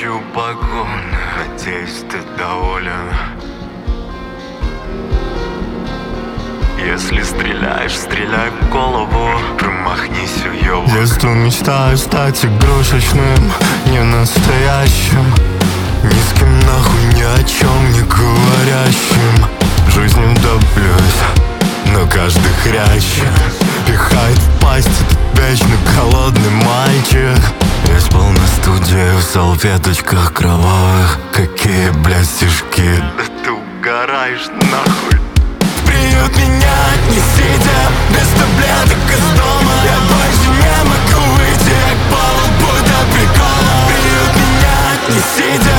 ищу погоны. Надеюсь, ты доволен. Если стреляешь, стреляй в голову. Промахнись, уёбок. Детство мечтаю стать игрушечным, не настоящим, ни с кем нахуй ни о чем не говорящим. Жизнью доблюсь, но каждый хрящик пихает в пасть этот вечно голодный мальчик. Я спал на студии в салфеточках кровавых. Какие, блядь, стишки. Да ты угораешь нахуй. В приют меня отнесите, без таблеток из дома. Я больше не могу выйти, я к полу будто прикола. В приют меня отнесите,